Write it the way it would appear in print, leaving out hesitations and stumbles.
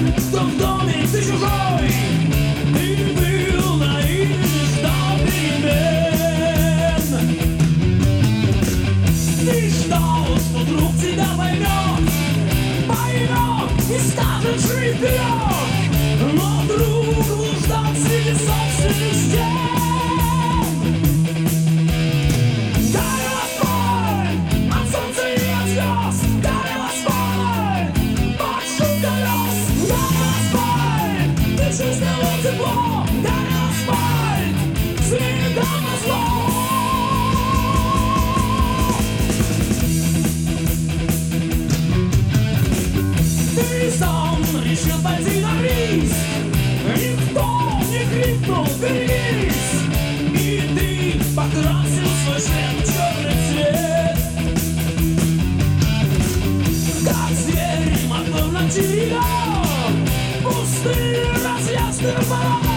в том доме ты чужой. Ты был наивен, ждал перемен. Ты ждал, что друг тебя поймет и скажет жить вперед. Но друг блуждал среди собственных стен. Чувствовал тепло, горел асфальт, следом назло. Ты сам решил пойти на риск, никто не крикнул «берегись», и ты покрасил свой шлем в черный цвет. Как зверь мотор на тебя, пустые разъезды пора.